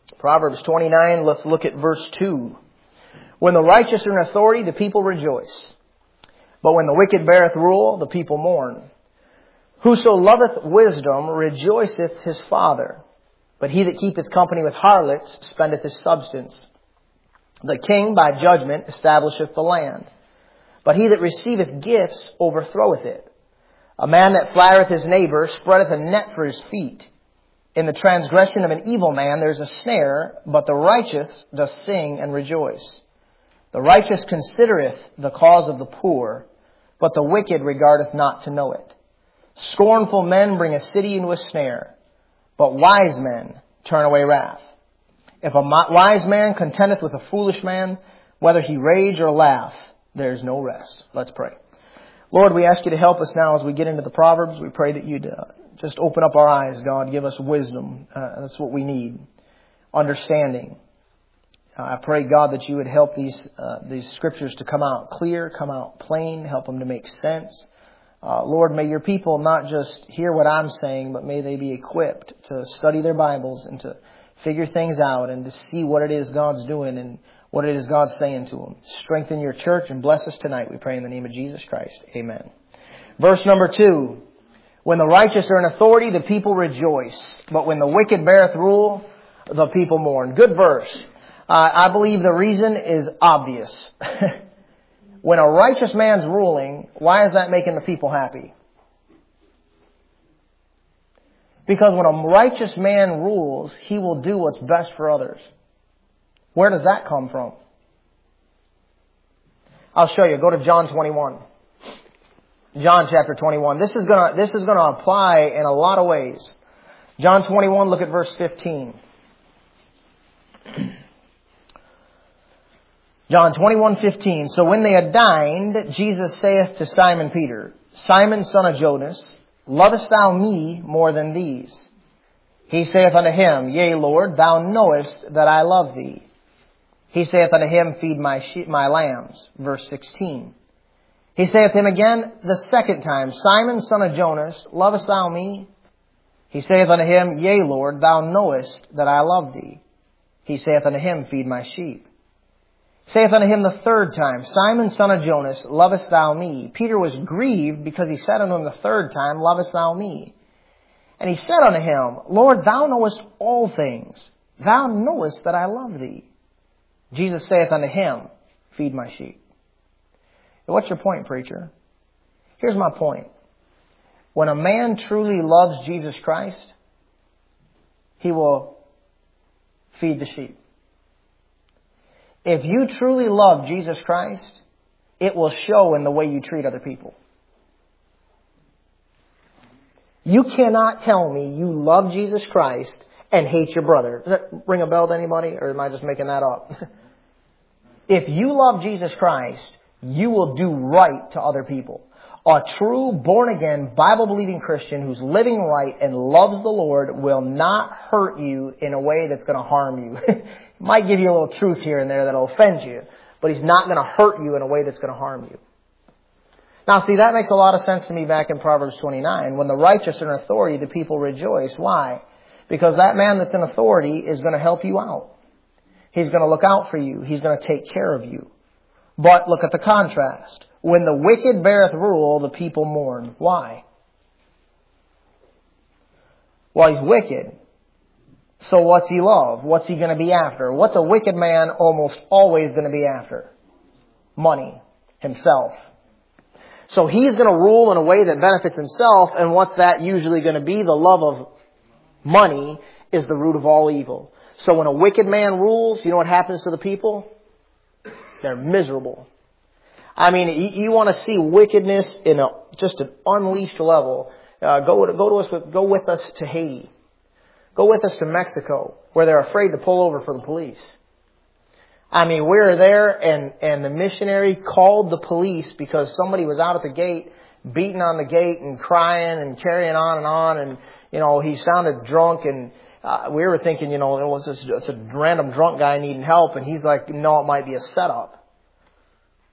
Proverbs 29, let's look at verse 2. When the righteous are in authority, the people rejoice. But when the wicked beareth rule, the people mourn. Whoso loveth wisdom rejoiceth his father. But he that keepeth company with harlots spendeth his substance. The king by judgment establisheth the land. But he that receiveth gifts overthroweth it. A man that flattereth his neighbor spreadeth a net for his feet. In the transgression of an evil man there is a snare, but the righteous doth sing and rejoice. The righteous considereth the cause of the poor, but the wicked regardeth not to know it. Scornful men bring a city into a snare, but wise men turn away wrath. If a wise man contendeth with a foolish man, whether he rage or laugh, there is no rest. Let's pray. Lord, we ask you to help us now as we get into the Proverbs. We pray that you'd just open up our eyes, God. Give us wisdom. That's what we need. Understanding. I pray, God, that you would help these scriptures to come out clear, come out plain, help them to make sense. Lord, may your people not just hear what I'm saying, but may they be equipped to study their Bibles and to figure things out and to see what it is God's doing and what it is God's saying to them. Strengthen your church and bless us tonight, we pray in the name of Jesus Christ. Amen. Verse number 2. When the righteous are in authority, the people rejoice. But when the wicked beareth rule, the people mourn. Good verse. I believe the reason is obvious. When a righteous man's ruling, why is that making the people happy? Because when a righteous man rules, he will do what's best for others. Where does that come from? I'll show you. Go to John 21. John chapter 21. This is gonna apply in a lot of ways. John 21, look at verse 15. John 21:15. So when they had dined, Jesus saith to Simon Peter, Simon, son of Jonas, lovest thou me more than these? He saith unto him, Yea, Lord, thou knowest that I love thee. He saith unto him, Feed my lambs. Verse 16. He saith to him again the second time, Simon, son of Jonas, lovest thou me? He saith unto him, Yea, Lord, thou knowest that I love thee. He saith unto him, Feed my sheep. Saith unto him the third time, Simon, son of Jonas, lovest thou me? Peter was grieved because he said unto him the third time, Lovest thou me? And he said unto him, Lord, thou knowest all things. Thou knowest that I love thee. Jesus saith unto him, Feed my sheep. What's your point, preacher? Here's my point. When a man truly loves Jesus Christ, he will feed the sheep. If you truly love Jesus Christ, it will show in the way you treat other people. You cannot tell me you love Jesus Christ and hate your brother. Does that ring a bell to anybody, or am I just making that up? If you love Jesus Christ, you will do right to other people. A true, born-again, Bible-believing Christian who's living right and loves the Lord will not hurt you in a way that's going to harm you. He might give you a little truth here and there that'll offend you, but he's not going to hurt you in a way that's going to harm you. Now, see, that makes a lot of sense to me back in Proverbs 29. When the righteous are in authority, the people rejoice. Why? Because that man that's in authority is going to help you out. He's going to look out for you. He's going to take care of you. But look at the contrast. When the wicked beareth rule, the people mourn. Why? Well, he's wicked. So what's he love? What's he going to be after? What's a wicked man almost always going to be after? Money. Himself. So he's going to rule in a way that benefits himself. And what's that usually going to be? The love of money is the root of all evil. So when a wicked man rules, you know what happens to the people? They're miserable. I mean, you want to see wickedness in just an unleashed level. Go with us to Haiti. Go with us to Mexico, where they're afraid to pull over for the police. I mean, we were there, and the missionary called the police because somebody was out at the gate, beating on the gate and crying and carrying on, and he sounded drunk, and we were thinking, it's a random drunk guy needing help, and he's like, no, it might be a setup.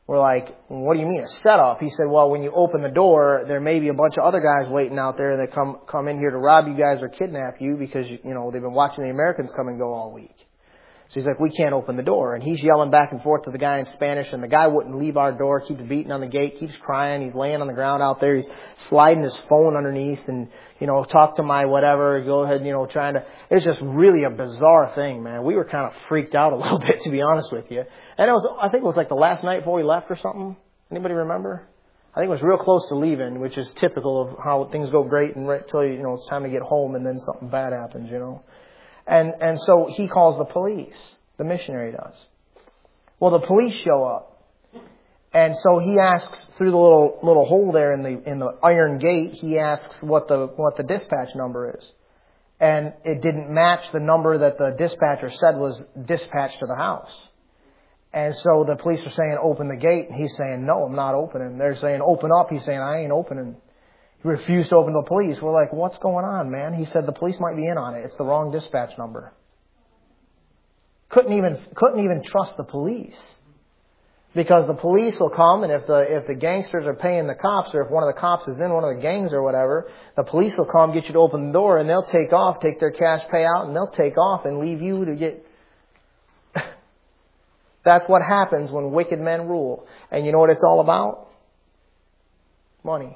We're like, what do you mean a setup? He said, well, when you open the door, there may be a bunch of other guys waiting out there that come in here to rob you guys or kidnap you because, they've been watching the Americans come and go all week. So he's like, we can't open the door. And he's yelling back and forth to the guy in Spanish, and the guy wouldn't leave our door, keeps beating on the gate, keeps crying. He's laying on the ground out there. He's sliding his phone underneath and, talk to my whatever, go ahead, trying to. It's just really a bizarre thing, man. We were kind of freaked out a little bit, to be honest with you. And I think it was like the last night before we left or something. Anybody remember? I think it was real close to leaving, which is typical of how things go great and right till it's time to get home and then something bad happens, And so he calls the police. The missionary does. Well, the police show up. And so he asks through the little hole there in the iron gate, he asks what the dispatch number is. And it didn't match the number that the dispatcher said was dispatched to the house. And so the police are saying, open the gate. And he's saying, no, I'm not opening. They're saying, open up. He's saying, I ain't opening. He refused to open the police. We're like, what's going on, man? He said the police might be in on it. It's the wrong dispatch number. Couldn't even trust the police. Because the police will come, and if the gangsters are paying the cops, or if one of the cops is in one of the gangs or whatever, the police will come, get you to open the door, and they'll take off, take their cash payout, and they'll take off and leave you to get... That's what happens when wicked men rule. And you know what it's all about? Money.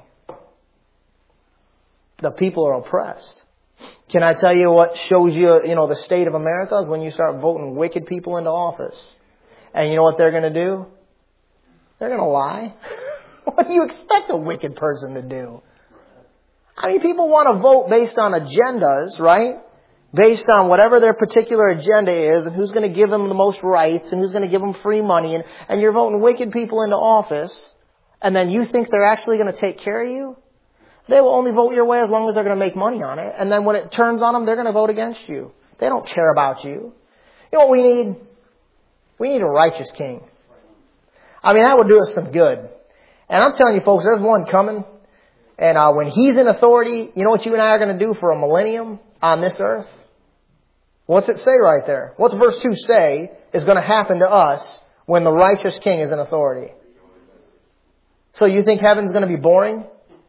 The people are oppressed. Can I tell you what shows you, the state of America is when you start voting wicked people into office. And you know what they're going to do? They're going to lie. What do you expect a wicked person to do? I mean, people want to vote based on agendas, right? Based on whatever their particular agenda is and who's going to give them the most rights and who's going to give them free money. And you're voting wicked people into office. And then you think they're actually going to take care of you? They will only vote your way as long as they're going to make money on it. And then when it turns on them, they're going to vote against you. They don't care about you. You know what we need? We need a righteous king. I mean, that would do us some good. And I'm telling you folks, there's one coming. And when he's in authority, you know what you and I are going to do for a millennium on this earth? What's it say right there? What's verse 2 say is going to happen to us when the righteous king is in authority? So you think heaven's going to be boring?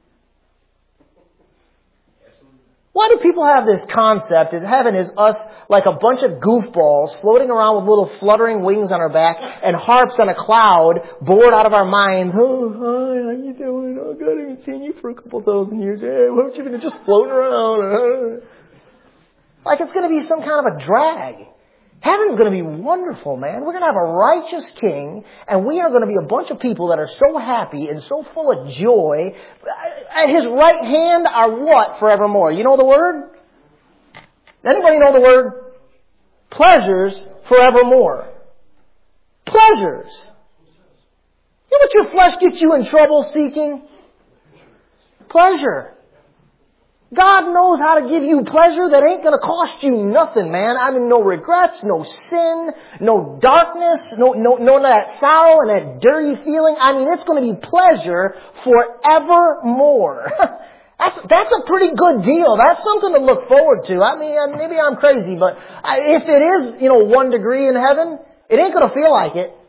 Why do people have this concept that heaven is us like a bunch of goofballs floating around with little fluttering wings on our back and harps on a cloud, bored out of our minds? Oh, hi, how you doing? Oh, God, I haven't seen you for a couple thousand years. Hey, why aren't you just floating around? Like it's going to be some kind of a drag. Heaven's going to be wonderful, man. We're going to have a righteous king, and we are going to be a bunch of people that are so happy and so full of joy. At his right hand are what forevermore? You know the word? Anybody know the word? Pleasures forevermore. Pleasures. You know what your flesh gets you in trouble seeking? Pleasure. God knows how to give you pleasure that ain't going to cost you nothing, man. I mean, no regrets, no sin, no darkness, no that sorrow and that dirty feeling. I mean, it's going to be pleasure forevermore. That's a pretty good deal. That's something to look forward to. I mean, maybe I'm crazy, but if it is, 1 degree in heaven, it ain't going to feel like it.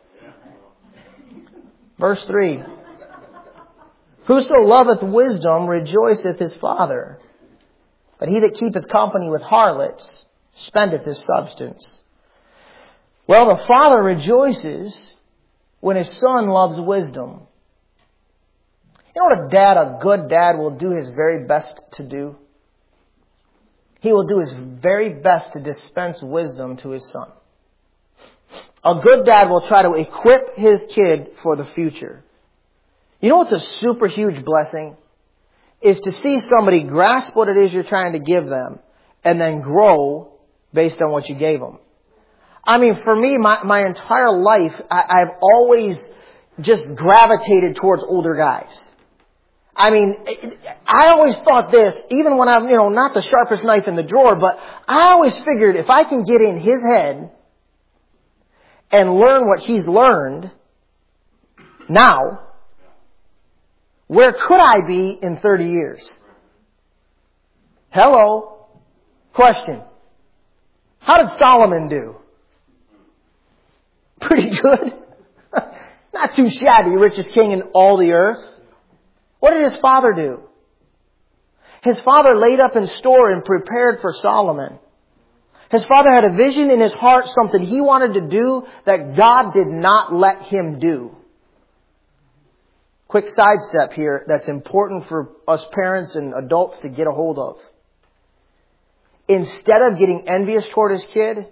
Verse 3. Whoso loveth wisdom rejoiceth his father. But he that keepeth company with harlots spendeth his substance. Well, the father rejoices when his son loves wisdom. You know what a good dad will do his very best to do? He will do his very best to dispense wisdom to his son. A good dad will try to equip his kid for the future. You know what's a super huge blessing? Is to see somebody grasp what it is you're trying to give them and then grow based on what you gave them. I mean, for me, my entire life, I've always just gravitated towards older guys. I mean, I always thought this, even when I'm, not the sharpest knife in the drawer, but I always figured if I can get in his head and learn what he's learned now, where could I be in 30 years? Hello? Question. How did Solomon do? Pretty good. Not too shabby, richest king in all the earth. What did his father do? His father laid up in store and prepared for Solomon. His father had a vision in his heart, something he wanted to do that God did not let him do. Quick sidestep here that's important for us parents and adults to get a hold of. Instead of getting envious toward his kid,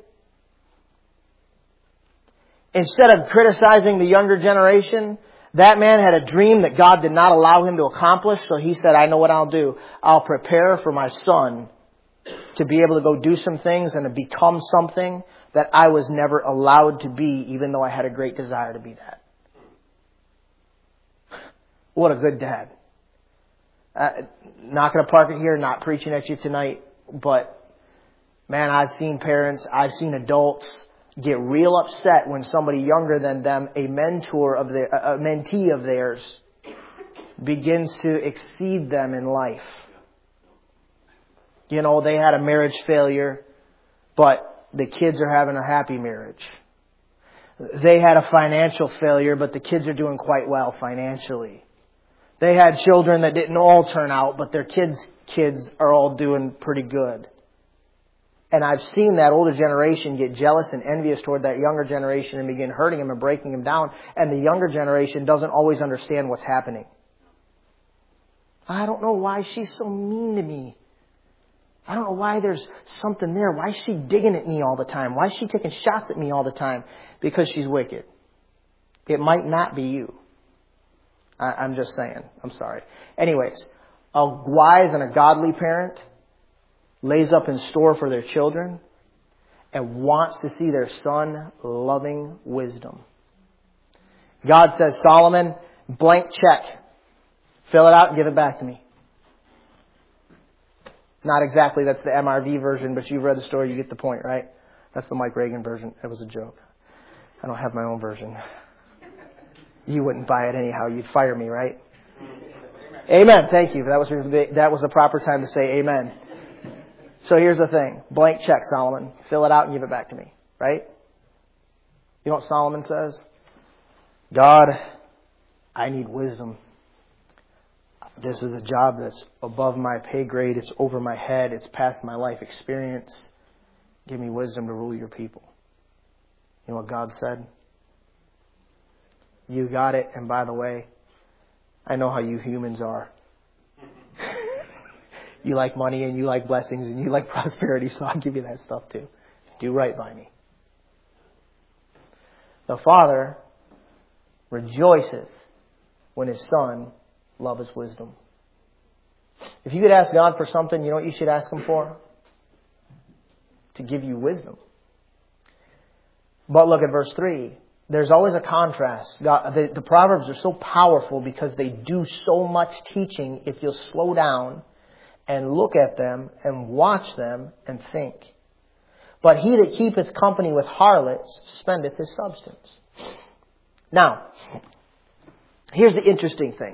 instead of criticizing the younger generation, that man had a dream that God did not allow him to accomplish. So he said, I know what I'll do. I'll prepare for my son to be able to go do some things and to become something that I was never allowed to be, even though I had a great desire to be that. What a good dad. Not going to park it here, not preaching at you tonight, but man, I've seen parents, I've seen adults get real upset when somebody younger than them, a mentee of theirs, begins to exceed them in life. You know, they had a marriage failure, but the kids are having a happy marriage. They had a financial failure, but the kids are doing quite well financially. They had children that didn't all turn out, but their kids are all doing pretty good. And I've seen that older generation get jealous and envious toward that younger generation and begin hurting them and breaking them down. And the younger generation doesn't always understand what's happening. I don't know why she's so mean to me. I don't know why there's something there. Why is she digging at me all the time? Why is she taking shots at me all the time? Because she's wicked. It might not be you. I'm just saying. I'm sorry. Anyways, a wise and a godly parent lays up in store for their children and wants to see their son loving wisdom. God says, Solomon, blank check. Fill it out and give it back to me. Not exactly, that's the MRV version, but you've read the story, you get the point, right? That's the Mike Reagan version. It was a joke. I don't have my own version. You wouldn't buy it anyhow. You'd fire me, right? Amen. Thank you. That was the proper time to say amen. So here's the thing. Blank check, Solomon. Fill it out and give it back to me. Right? You know what Solomon says? God, I need wisdom. This is a job that's above my pay grade. It's over my head. It's past my life experience. Give me wisdom to rule your people. You know what God said? You got it. And by the way, I know how you humans are. You like money and you like blessings and you like prosperity, so I'll give you that stuff too. Do right by me. The Father rejoiceth when His Son loveth wisdom. If you could ask God for something, you know what you should ask Him for? To give you wisdom. But look at verse 3. There's always a contrast. The Proverbs are so powerful because they do so much teaching if you'll slow down and look at them and watch them and think. But he that keepeth company with harlots spendeth his substance. Now, here's the interesting thing.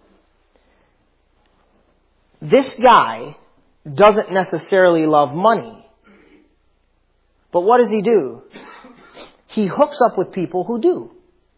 This guy doesn't necessarily love money. But what does he do? He hooks up with people who do.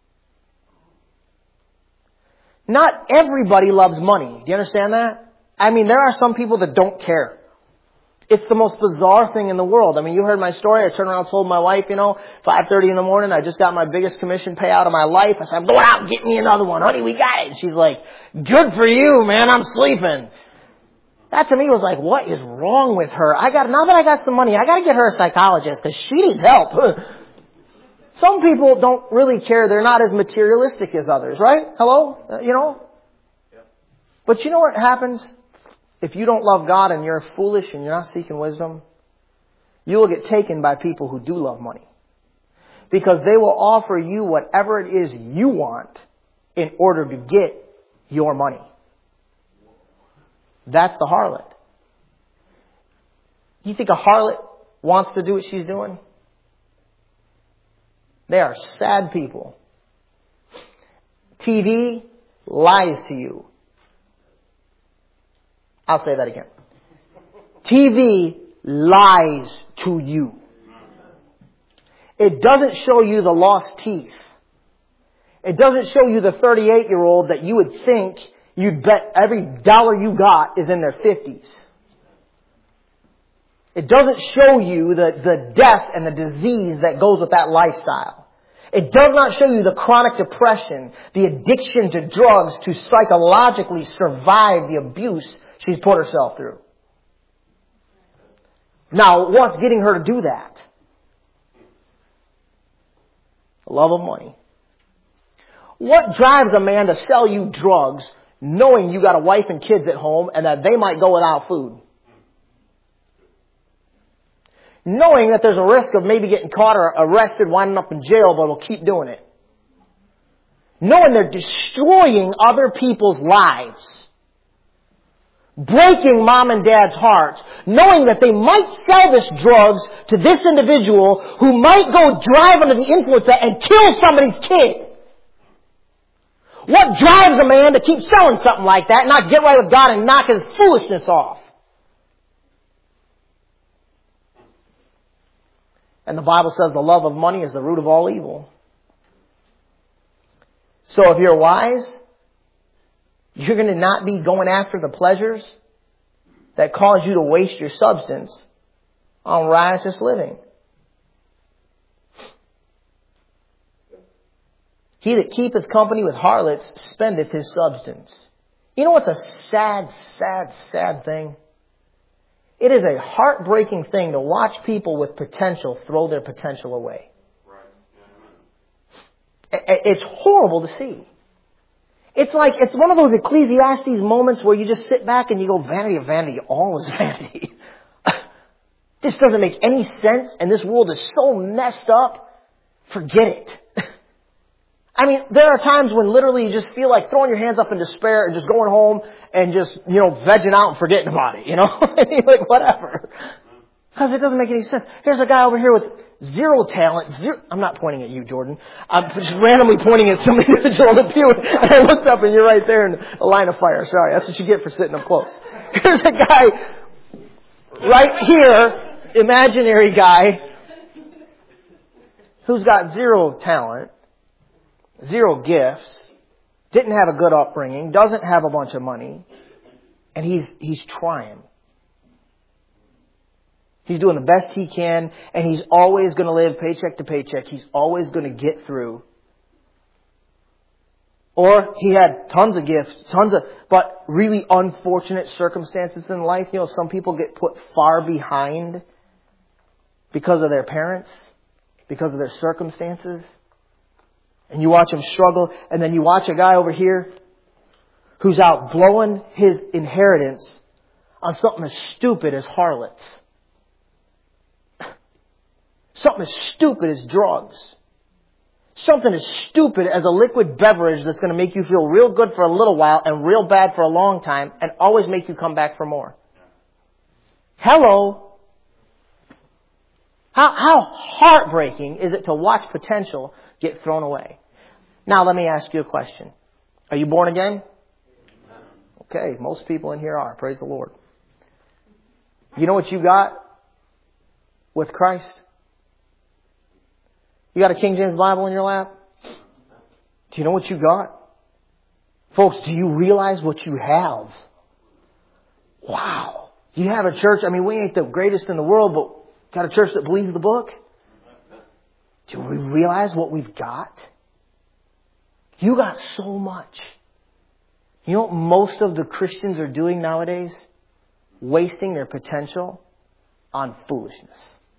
Not everybody loves money. Do you understand that? I mean, there are some people that don't care. It's the most bizarre thing in the world. I mean, you heard my story. I turned around and told my wife, 5:30 in the morning, I just got my biggest commission payout of my life. I said, I'm going out and get me another one. Honey, we got it. And she's like, good for you, man. I'm sleeping. That to me was like, what is wrong with her? Now that I got some money, I got to get her a psychologist because she needs help. Some people don't really care. They're not as materialistic as others, right? Hello? But you know what happens? If you don't love God and you're foolish and you're not seeking wisdom, you will get taken by people who do love money. Because they will offer you whatever it is you want in order to get your money. That's the harlot. You think a harlot wants to do what she's doing? They are sad people. TV lies to you. I'll say that again. TV lies to you. It doesn't show you the lost teeth. It doesn't show you the 38-year-old that you would think you'd bet every dollar you got is in their 50s. It doesn't show you the death and the disease that goes with that lifestyle. It does not show you the chronic depression, the addiction to drugs to psychologically survive the abuse she's put herself through. Now, what's getting her to do that? The love of money. What drives a man to sell you drugs knowing you got a wife and kids at home and that they might go without food? Knowing that there's a risk of maybe getting caught or arrested, winding up in jail, but will keep doing it. Knowing they're destroying other people's lives. Breaking mom and dad's hearts. Knowing that they might sell this drugs to this individual who might go drive under the influence of that and kill somebody's kid. What drives a man to keep selling something like that and not get right with God and knock his foolishness off? And the Bible says the love of money is the root of all evil. So if you're wise, you're going to not be going after the pleasures that cause you to waste your substance on riotous living. He that keepeth company with harlots spendeth his substance. You know what's a sad, sad, sad thing? It is a heartbreaking thing to watch people with potential throw their potential away. It's horrible to see. It's like, it's one of those Ecclesiastes moments where you just sit back and you go, vanity of vanity, all is vanity. This doesn't make any sense and this world is so messed up. Forget it. I mean, there are times when literally you just feel like throwing your hands up in despair and just going home and just, vegging out and forgetting about it, like whatever. Because it doesn't make any sense. Here's a guy over here with zero talent. I'm not pointing at you, Jordan. I'm just randomly pointing at some individual on the pew. And I looked up and you're right there in a line of fire. Sorry, that's what you get for sitting up close. Here's a guy right here, imaginary guy, who's got zero talent, zero gifts, didn't have a good upbringing, doesn't have a bunch of money, and he's trying. He's doing the best he can, and he's always going to live paycheck to paycheck. He's always going to get through. Or he had tons of gifts, but really unfortunate circumstances in life. Some people get put far behind because of their parents, because of their circumstances. And you watch him struggle, and then you watch a guy over here who's out blowing his inheritance on something as stupid as harlots. Something as stupid as drugs. Something as stupid as a liquid beverage that's going to make you feel real good for a little while and real bad for a long time and always make you come back for more. Hello. How heartbreaking is it to watch potential get thrown away? Now let me ask you a question. Are you born again? Okay, most people in here are. Praise the Lord. You know what you got with Christ? You got a King James Bible in your lap? Do you know what you got? Folks, do you realize what you have? Wow. You have a church, we ain't the greatest in the world, but got a church that believes the book? Do we realize what we've got? You got so much. You know what most of the Christians are doing nowadays? Wasting their potential on foolishness.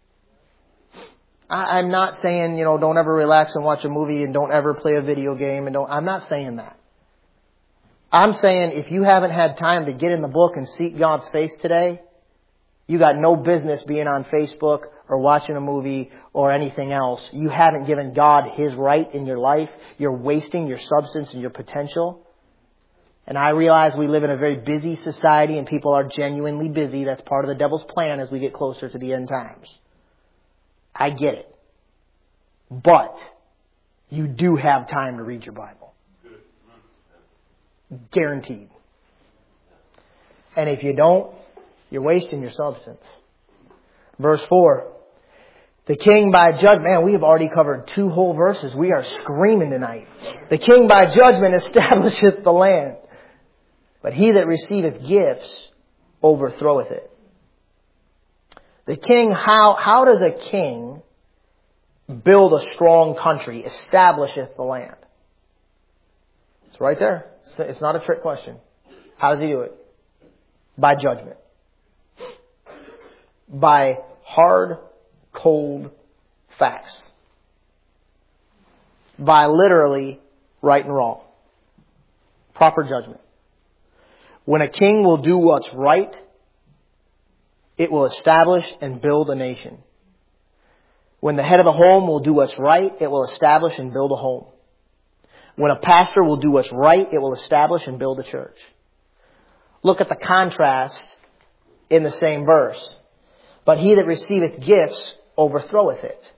I'm not saying, don't ever relax and watch a movie and don't ever play a video game I'm not saying that. I'm saying if you haven't had time to get in the book and seek God's face today, you got no business being on Facebook or watching a movie or anything else. You haven't given God His right in your life. You're wasting your substance and your potential. And I realize we live in a very busy society and people are genuinely busy. That's part of the devil's plan as we get closer to the end times. I get it. But you do have time to read your Bible. Guaranteed. And if you don't, you're wasting your substance. Verse 4. The king by judgment, man, we have already covered 2 whole verses. We are screaming tonight. The king by judgment establisheth the land, but he that receiveth gifts overthroweth it. The king, how does a king build a strong country, establisheth the land? It's right there. It's not a trick question. How does he do it? By judgment. By hard, cold facts. By literally right and wrong. Proper judgment. When a king will do what's right, it will establish and build a nation. When the head of the home will do what's right, it will establish and build a home. When a pastor will do what's right, it will establish and build a church. Look at the contrast in the same verse. But he that receiveth gifts overthroweth it.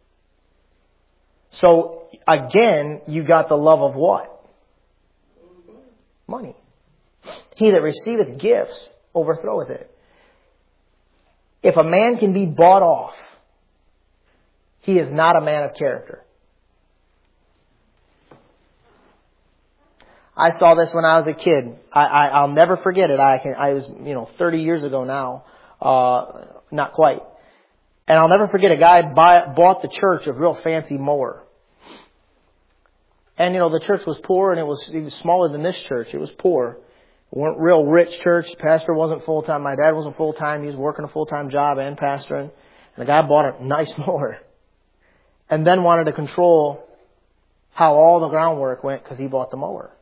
So, again, you got the love of what? Money. He that receiveth gifts overthroweth it. If a man can be bought off, he is not a man of character. I saw this when I was a kid. I'll never forget it. I was 30 years ago now. Not quite. And I'll never forget a guy bought the church a real fancy mower. And the church was poor, and it was smaller than this church. It was poor. It weren't real rich church. The pastor wasn't full time. My dad wasn't full time. He was working a full time job and pastoring. And the guy bought a nice mower. And then wanted to control how all the groundwork went because he bought the mower.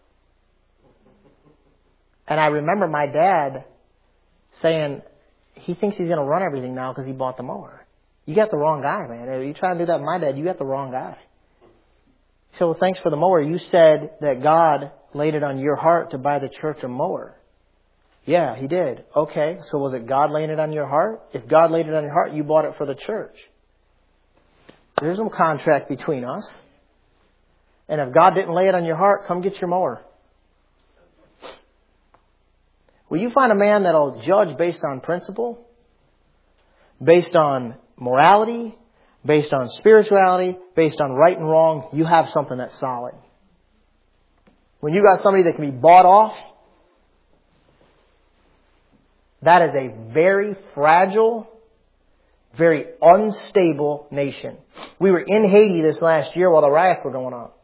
And I remember my dad saying, he thinks he's going to run everything now because he bought the mower. You got the wrong guy, man. If you try to do that with my dad, you got the wrong guy. He said, well, thanks for the mower. You said that God laid it on your heart to buy the church a mower. Yeah, he did. Okay, so was it God laying it on your heart? If God laid it on your heart, you bought it for the church. There's no contract between us. And if God didn't lay it on your heart, come get your mower. Will you find a man that'll judge based on principle, based on morality, based on spirituality, based on right and wrong? You have something that's solid. When you got somebody that can be bought off, that is a very fragile, very unstable nation. We were in Haiti this last year while the riots were going on.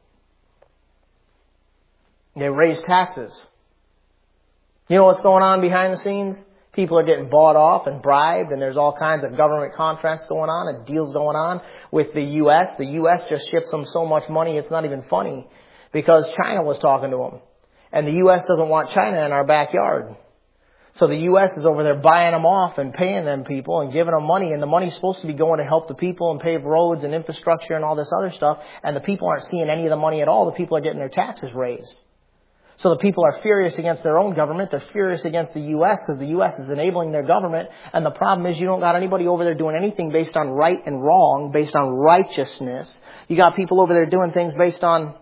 They raised taxes. You know what's going on behind the scenes? People are getting bought off and bribed, and there's all kinds of government contracts going on and deals going on with the U.S. The U.S. just ships them so much money, it's not even funny, because China was talking to them. And the U.S. doesn't want China in our backyard. So the U.S. is over there buying them off and paying them people and giving them money. And the money's supposed to be going to help the people and pave roads and infrastructure and all this other stuff. And the people aren't seeing any of the money at all. The people are getting their taxes raised. So the people are furious against their own government. They're furious against the U.S. because the U.S. is enabling their government. And the problem is you don't got anybody over there doing anything based on right and wrong, based on righteousness. You got people over there doing things based on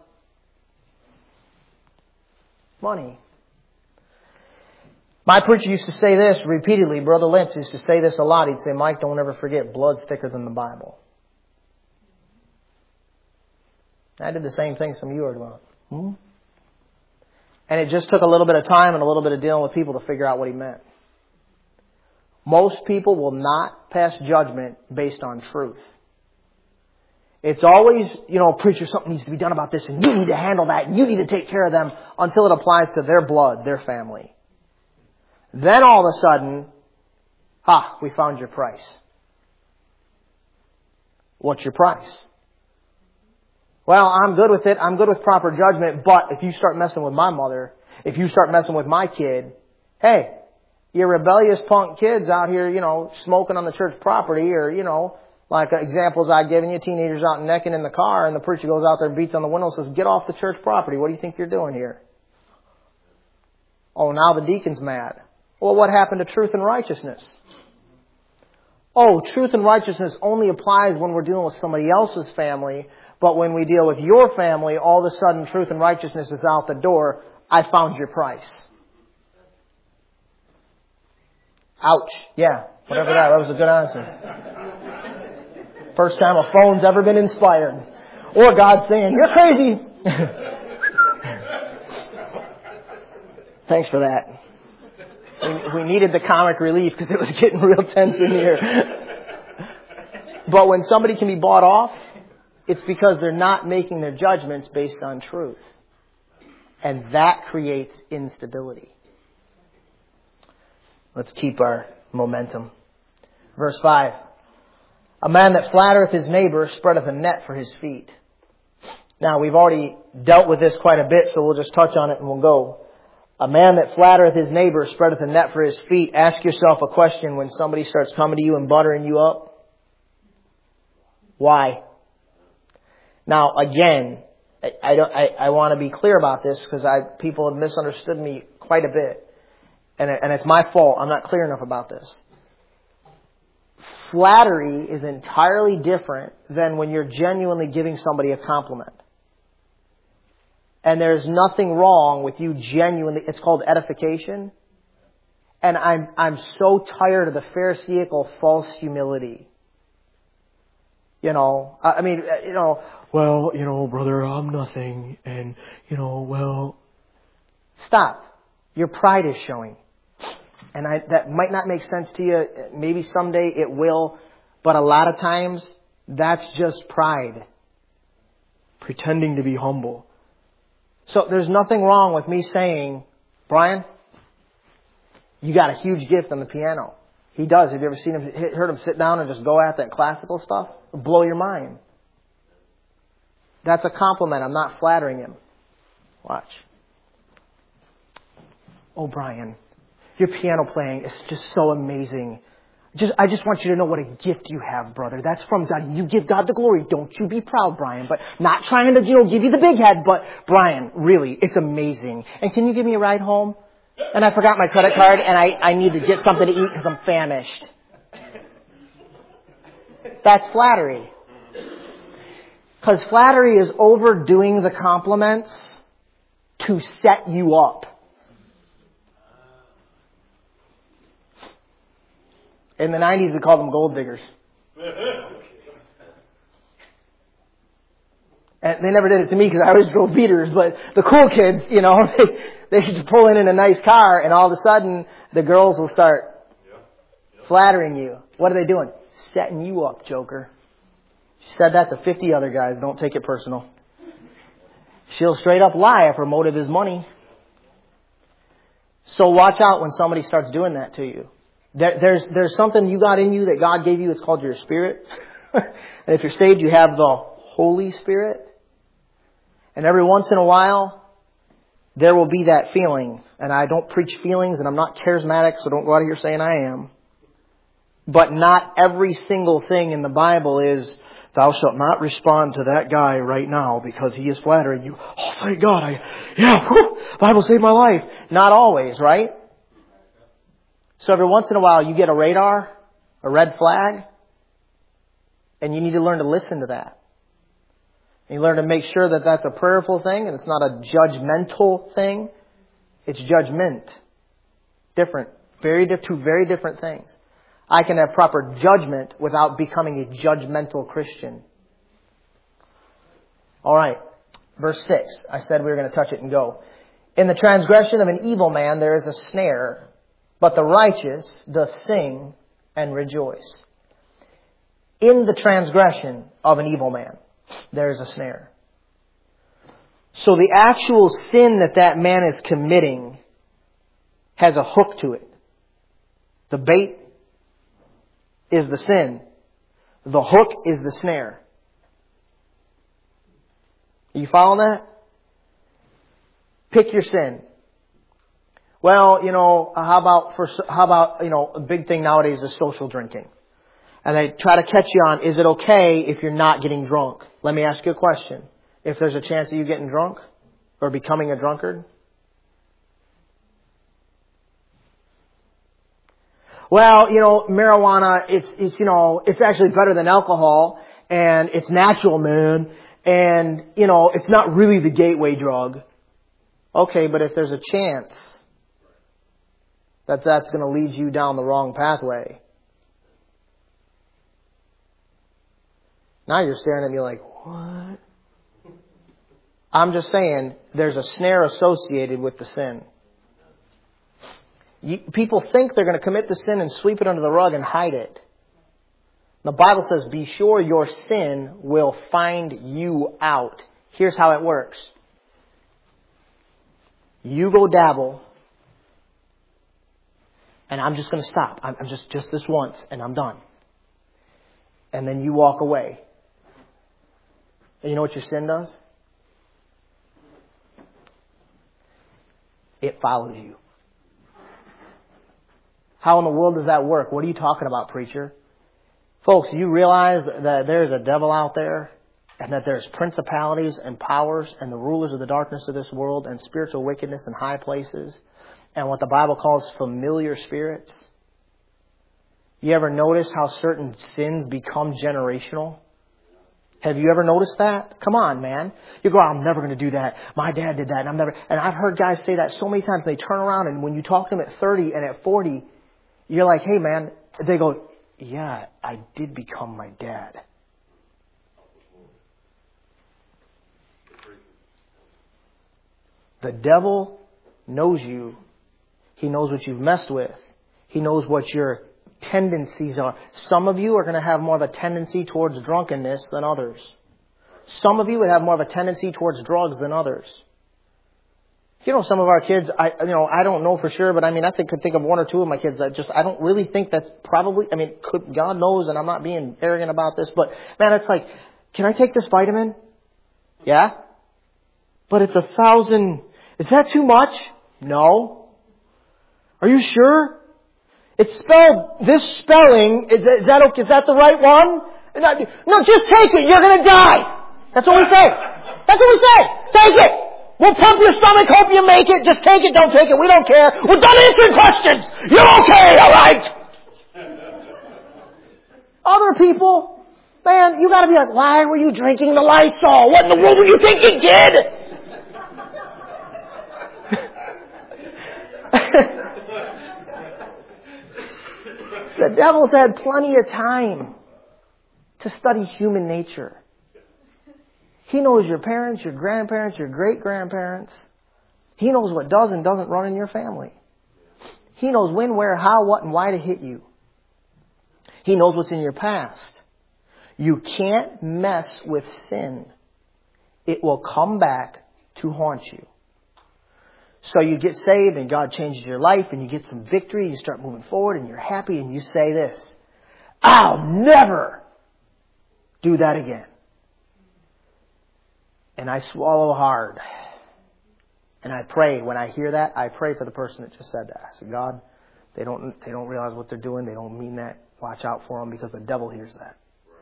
money. My preacher used to say this repeatedly. Brother Lentz used to say this a lot. He'd say, Mike, don't ever forget, blood's thicker than the Bible. I did the same thing some of you are doing. And it just took a little bit of time and a little bit of dealing with people to figure out what he meant. Most people will not pass judgment based on truth. It's always, preacher, something needs to be done about this, and you need to handle that, and you need to take care of them, until it applies to their blood, their family. Then all of a sudden, we found your price. What's your price? Well, I'm good with it. I'm good with proper judgment. But if you start messing with my mother, if you start messing with my kid, hey, you rebellious punk kids out here, smoking on the church property, or, like examples I've given you, teenagers out necking in the car, and the preacher goes out there and beats on the window and says, get off the church property. What do you think you're doing here? Oh, now the deacon's mad. Well, what happened to truth and righteousness? Oh, truth and righteousness only applies when we're dealing with somebody else's family. But when we deal with your family, all of a sudden truth and righteousness is out the door. I found your price. Ouch. Yeah, whatever that was a good answer. First time a phone's ever been inspired. Or God saying, you're crazy. Thanks for that. We needed the comic relief because it was getting real tense in here. But when somebody can be bought off, it's because they're not making their judgments based on truth. And that creates instability. Let's keep our momentum. Verse 5. A man that flattereth his neighbor spreadeth a net for his feet. Now, we've already dealt with this quite a bit, so we'll just touch on it and we'll go. A man that flattereth his neighbor spreadeth a net for his feet. Ask yourself a question when somebody starts coming to you and buttering you up. Why? Now, again, I want to be clear about this because people have misunderstood me quite a bit. And it's my fault. I'm not clear enough about this. Flattery is entirely different than when you're genuinely giving somebody a compliment. And there's nothing wrong with you genuinely. It's called edification. And I'm so tired of the Pharisaical false humility. Well, brother, I'm nothing. And, Stop. Your pride is showing. And that might not make sense to you. Maybe someday it will. But a lot of times, that's just pride. Pretending to be humble. So there's nothing wrong with me saying, Brian, you got a huge gift on the piano. He does. Have you ever heard him sit down and just go at that classical stuff? It'll blow your mind. That's a compliment. I'm not flattering him. Watch. Oh, Brian, your piano playing is just so amazing. I just want you to know what a gift you have, brother. That's from God. You give God the glory. Don't you be proud, Brian. But not trying to, give you the big head. But, Brian, really, it's amazing. And can you give me a ride home? And I forgot my credit card and I need to get something to eat because I'm famished. That's flattery. Because flattery is overdoing the compliments to set you up. In the 90s, we called them gold diggers. And they never did it to me because I always drove beaters. But the cool kids, they should pull in a nice car and all of a sudden the girls will start flattering you. What are they doing? Setting you up, joker. She said that to 50 other guys. Don't take it personal. She'll straight up lie if her motive is money. So watch out when somebody starts doing that to you. There's something you got in you that God gave you. It's called your spirit. And if you're saved, you have the Holy Spirit. And every once in a while, there will be that feeling. And I don't preach feelings and I'm not charismatic, so don't go out of here saying I am. But not every single thing in the Bible is, thou shalt not respond to that guy right now because he is flattering you. Oh, thank God. Bible saved my life. Not always, right? So every once in a while you get a radar, a red flag, and you need to learn to listen to that. And you learn to make sure that that's a prayerful thing and it's not a judgmental thing. It's judgment. Different. Two very different things. I can have proper judgment without becoming a judgmental Christian. Alright. Verse 6. I said we were going to touch it and go. In the transgression of an evil man there is a snare, but the righteous doth sing and rejoice. In the transgression of an evil man, there is a snare. So the actual sin that man is committing has a hook to it. The bait is the sin. The hook is the snare. Are you following that? Pick your sin. Well, how about a big thing nowadays is social drinking. And they try to catch you on, is it okay if you're not getting drunk? Let me ask you a question. If there's a chance of you getting drunk or becoming a drunkard? Well, marijuana, it's actually better than alcohol and it's natural, man. And, it's not really the gateway drug. Okay, but if there's a chance that's going to lead you down the wrong pathway. Now you're staring at me like, what? I'm just saying there's a snare associated with the sin. People think they're going to commit the sin and sweep it under the rug and hide it. The Bible says, be sure your sin will find you out. Here's how it works. You go dabble, and I'm just going to stop. I'm just this once, and I'm done. And then you walk away. And you know what your sin does? It follows you. How in the world does that work? What are you talking about, preacher? Folks, you realize that there's a devil out there and that there's principalities and powers and the rulers of the darkness of this world and spiritual wickedness in high places and what the Bible calls familiar spirits? You ever notice how certain sins become generational? Have you ever noticed that? Come on, man. You go, I'm never going to do that. My dad did that. And I've heard guys say that so many times. They turn around and when you talk to them at 30 and at 40, you're like, hey, man. They go, yeah, I did become my dad. The devil knows you. He knows what you've messed with. He knows what your tendencies are. Some of you are going to have more of a tendency towards drunkenness than others. Some of you would have more of a tendency towards drugs than others. You know, some of our kids, I don't know for sure, but I could think of one or two of my kids that I don't really think that's probably, God knows, and I'm not being arrogant about this, but man, it's like, can I take this vitamin? Yeah? But it's 1,000, is that too much? No. Are you sure? It's spelled this spelling. Is that okay? Is that the right one? No, just take it. You're going to die. That's what we say. That's what we say. Take it. We'll pump your stomach. Hope you make it. Just take it. Don't take it. We don't care. We're done answering questions. You're okay. All right. Other people, man, you got to be like, why were you drinking the Lysol? What in the world were you thinking, kid? The devil's had plenty of time to study human nature. He knows your parents, your grandparents, your great-grandparents. He knows what does and doesn't run in your family. He knows when, where, how, what, and why to hit you. He knows what's in your past. You can't mess with sin. It will come back to haunt you. So you get saved and God changes your life and you get some victory. You start moving forward and you're happy and you say this, I'll never do that again. And I swallow hard. And I pray. When I hear that, I pray for the person that just said that. I said, God, they don't realize what they're doing. They don't mean that. Watch out for them because the devil hears that.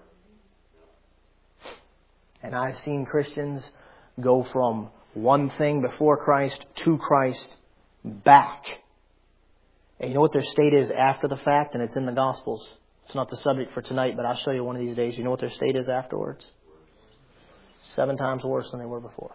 And I've seen Christians go from one thing before Christ to Christ back. And you know what their state is after the fact? And it's in the Gospels. It's not the subject for tonight, but I'll show you one of these days. You know what their state is afterwards? 7 times worse than they were before.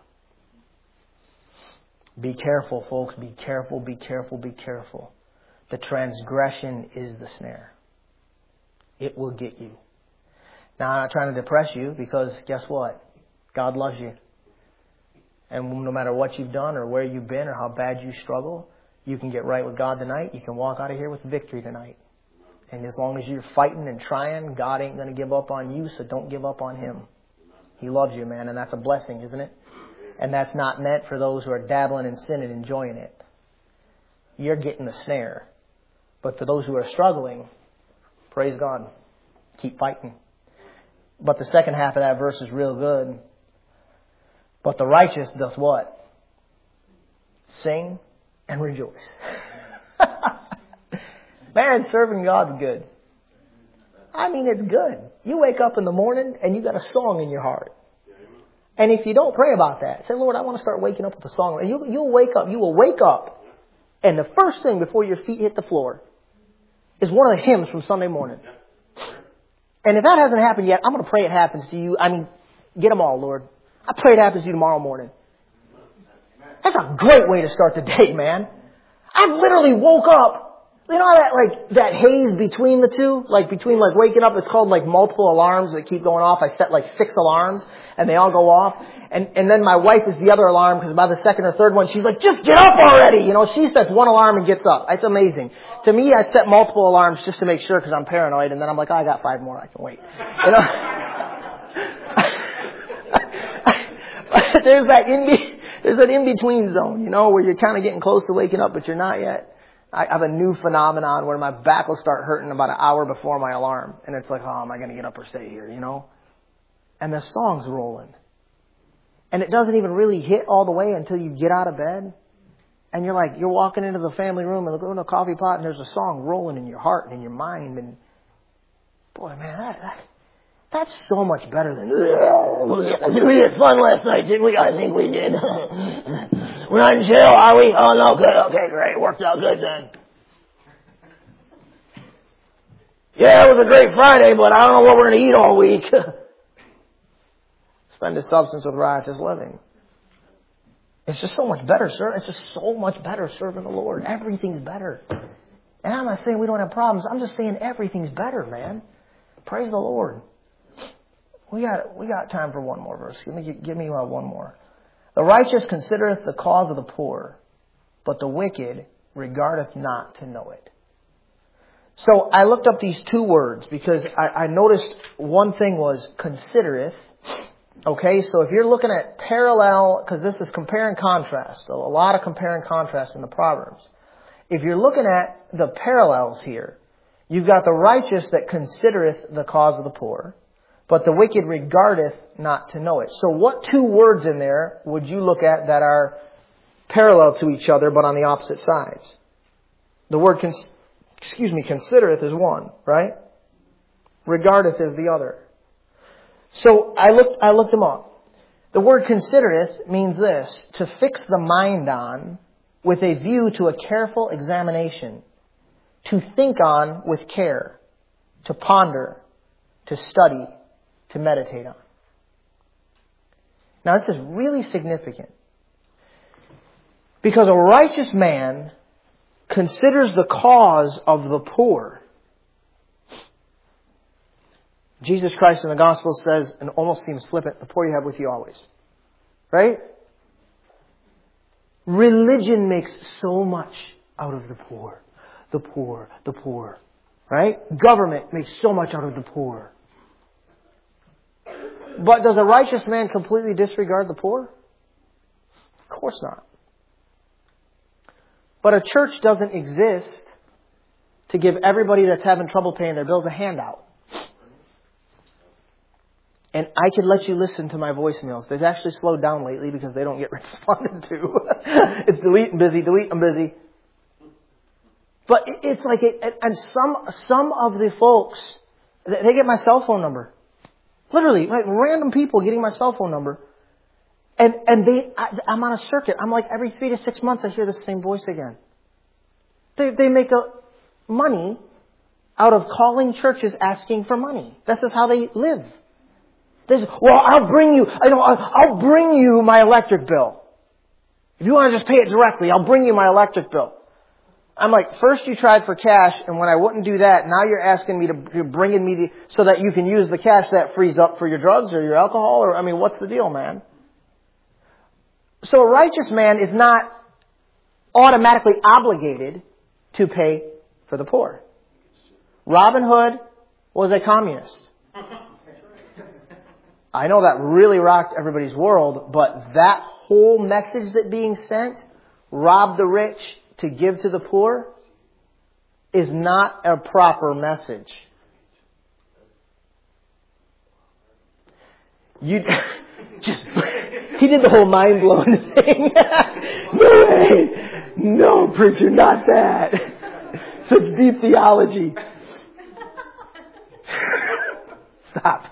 Be careful, folks. Be careful, be careful, be careful. The transgression is the snare. It will get you. Now, I'm not trying to depress you because guess what? God loves you. And no matter what you've done or where you've been or how bad you struggle, you can get right with God tonight. You can walk out of here with victory tonight. And as long as you're fighting and trying, God ain't going to give up on you, so don't give up on Him. He loves you, man, and that's a blessing, isn't it? And that's not meant for those who are dabbling in sin and enjoying it. You're getting the snare. But for those who are struggling, praise God. Keep fighting. But the second half of that verse is real good. But the righteous does what? Sing and rejoice. Man, serving God's good. I mean, it's good. You wake up in the morning and you got a song in your heart. And if you don't pray about that, say, Lord, I want to start waking up with a song. And you'll wake up. You will wake up. And the first thing before your feet hit the floor is one of the hymns from Sunday morning. And if that hasn't happened yet, I'm going to pray it happens to you. I mean, get them all, Lord. I pray it happens to you tomorrow morning. That's a great way to start the day, man. I literally woke up You know that that haze between the two? Between waking up, it's called multiple alarms that keep going off. I set 6 alarms and they all go off. And then my wife is the other alarm because by the second or third one, she's like, just get up already! She sets one alarm and gets up. It's amazing. To me, I set multiple alarms just to make sure because I'm paranoid, and then I'm like, I got 5 more, I can wait. There's that in-between zone, where you're kind of getting close to waking up, but you're not yet. I have a new phenomenon where my back will start hurting about an hour before my alarm. And it's like, oh, am I going to get up or stay here, And the song's rolling. And it doesn't even really hit all the way until you get out of bed. And you're walking into the family room and looking at a coffee pot and there's a song rolling in your heart and in your mind. And boy, man, that's so much better than, we had fun last night, didn't we? I think we did. We're not in jail, are we? Oh, no, good. Okay, great. Worked out good then. Yeah, it was a great Friday, but I don't know what we're going to eat all week. Spend his substance with righteous living. It's just so much better, sir. It's just so much better serving the Lord. Everything's better. And I'm not saying we don't have problems. I'm just saying everything's better, man. Praise the Lord. We got time for one more verse. Give me one more. The righteous considereth the cause of the poor, but the wicked regardeth not to know it. So I looked up these 2 words because I noticed one thing was considereth. Okay, so if you're looking at parallel, because this is compare and contrast, a lot of compare and contrast in the Proverbs. If you're looking at the parallels here, you've got the righteous that considereth the cause of the poor, but the wicked regardeth not to know it. So what 2 words in there would you look at that are parallel to each other but on the opposite sides? The word considereth is one, right? Regardeth is the other. So I looked them up. The word considereth means this, to fix the mind on with a view to a careful examination, to think on with care, to ponder, to study, to meditate on. Now this is really significant because a righteous man considers the cause of the poor. Jesus Christ in the Gospel says, and almost seems flippant, the poor you have with you always. Right? Religion makes so much out of the poor. The poor, the poor. Right? Government makes so much out of the poor. But does a righteous man completely disregard the poor? Of course not. But a church doesn't exist to give everybody that's having trouble paying their bills a handout. And I could let you listen to my voicemails. They've actually slowed down lately because they don't get responded to. It's delete and busy, delete and busy. But it's like, and some of the folks, they get my cell phone number. Literally, random people getting my cell phone number. And I'm on a circuit. I'm like every 3 to 6 months I hear the same voice again. They make money out of calling churches asking for money. This is how they live. Well, I'll bring you my electric bill. If you want to just pay it directly, I'll bring you my electric bill. I'm like, first you tried for cash, and when I wouldn't do that, now you're asking me to bringing me so that you can use the cash that frees up for your drugs or your alcohol, or what's the deal, man? So a righteous man is not automatically obligated to pay for the poor. Robin Hood was a communist. I know that really rocked everybody's world, but that whole message that being sent, rob the rich to give to the poor, is not a proper message. He did the whole mind-blowing thing. No way! No, preacher, not that. Such deep theology. Stop.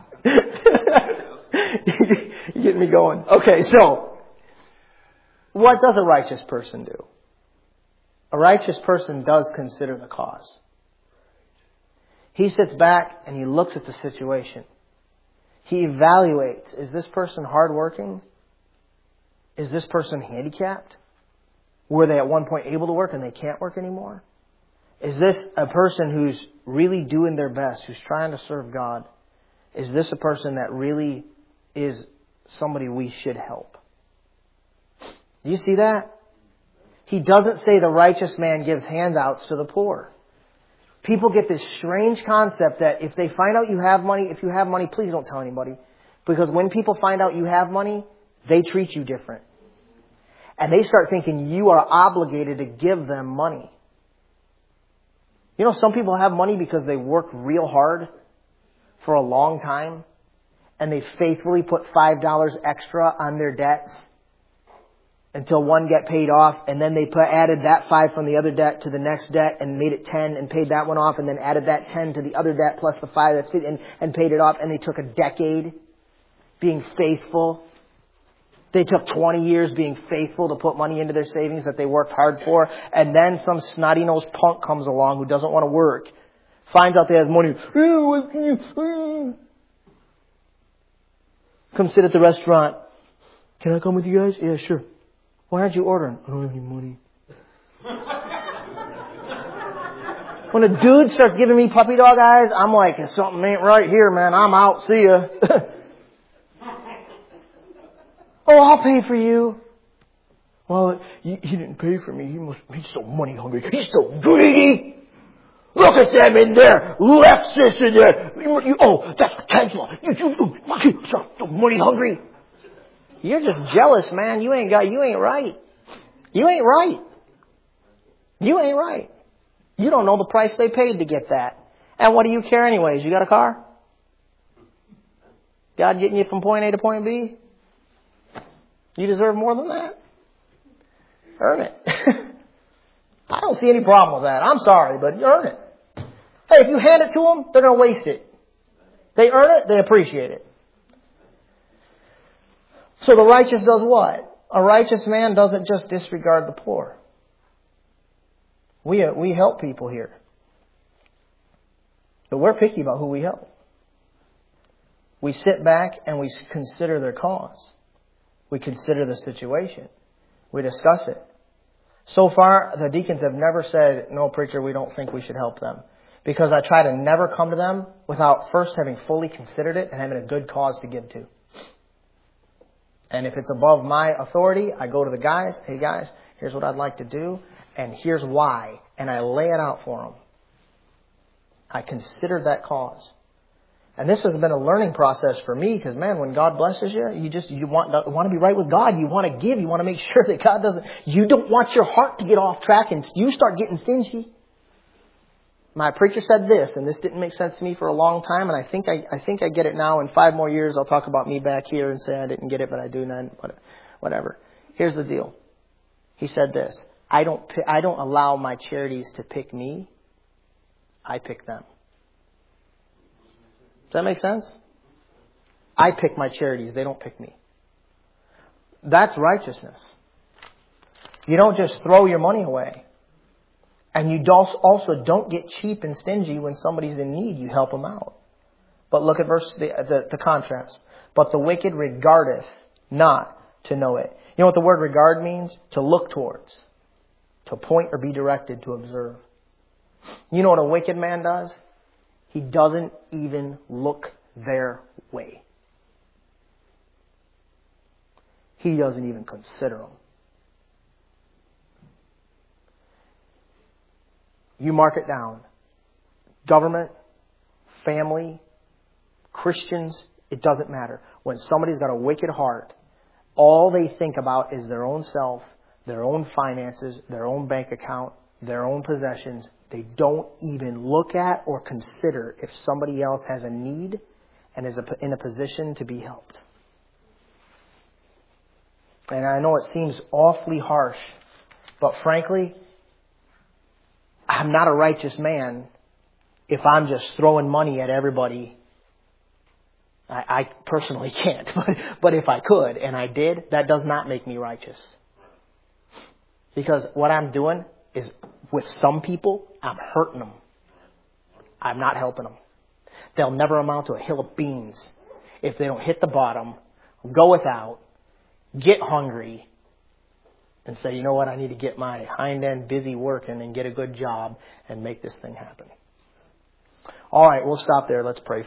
You're getting me going. Okay, so what does a righteous person do? A righteous person does consider the cause. He sits back and he looks at the situation. He evaluates, is this person hardworking? Is this person handicapped? Were they at one point able to work and they can't work anymore? Is this a person who's really doing their best, who's trying to serve God? Is this a person that really is somebody we should help? Do you see that? He doesn't say the righteous man gives handouts to the poor. People get this strange concept that if they find out you have money, if you have money, please don't tell anybody. Because when people find out you have money, they treat you different. And they start thinking you are obligated to give them money. You know, some people have money because they work real hard for a long time. And they faithfully put $5 extra on their debts until one get paid off, and then they added that 5 from the other debt to the next debt and made it 10 and paid that one off, and then added that 10 to the other debt plus the 5 that's and paid it off, and they took a decade being faithful. They took 20 years being faithful to put money into their savings that they worked hard for, and then some snotty-nosed punk comes along who doesn't want to work, finds out they has money. Come sit at the restaurant. Can I come with you guys? Yeah, sure. Why aren't you ordering? I don't have any money. When a dude starts giving me puppy dog eyes, I'm like, something ain't right here, man. I'm out. See ya. Oh, I'll pay for you. Well, he didn't pay for me. He's so money hungry. He's so greedy. Look at them in there. Lexus in there. Oh, that's a Tesla. You so money hungry. You're just jealous, man. You ain't right. You ain't right. You ain't right. You don't know the price they paid to get that. And what do you care anyways? You got a car? God getting you from point A to point B? You deserve more than that. Earn it. I don't see any problem with that. I'm sorry, but earn it. Hey, if you hand it to them, they're going to waste it. They earn it, they appreciate it. So the righteous does what? A righteous man doesn't just disregard the poor. We help people here. But we're picky about who we help. We sit back and we consider their cause. We consider the situation. We discuss it. So far, the deacons have never said, no, preacher, we don't think we should help them. Because I try to never come to them without first having fully considered it and having a good cause to give to. And if it's above my authority, I go to the guys, hey guys, here's what I'd like to do, and here's why. And I lay it out for them. I considered that cause. And this has been a learning process for me, because man, when God blesses you, you want to be right with God. You want to give. You want to make sure that God doesn't, you don't want your heart to get off track and you start getting stingy. My preacher said this, and this didn't make sense to me for a long time, and I think I get it now. In 5 more years, I'll talk about me back here and say I didn't get it, but I do now. Whatever. Here's the deal. He said this: I don't allow my charities to pick me. I pick them. Does that make sense? I pick my charities; they don't pick me. That's righteousness. You don't just throw your money away. And you also don't get cheap and stingy when somebody's in need. You help them out. But look at the contrast. But the wicked regardeth not to know it. You know what the word regard means? To look towards. To point or be directed, to observe. You know what a wicked man does? He doesn't even look their way. He doesn't even consider them. You mark it down. Government, family, Christians, it doesn't matter. When somebody's got a wicked heart, all they think about is their own self, their own finances, their own bank account, their own possessions. They don't even look at or consider if somebody else has a need and is in a position to be helped. And I know it seems awfully harsh, but frankly, I'm not a righteous man if I'm just throwing money at everybody. I personally can't, but if I could and I did, that does not make me righteous. Because what I'm doing is, with some people, I'm hurting them. I'm not helping them. They'll never amount to a hill of beans if they don't hit the bottom, go without, get hungry, and say, you know what, I need to get my hind end busy working and get a good job and make this thing happen. All right, we'll stop there. Let's pray.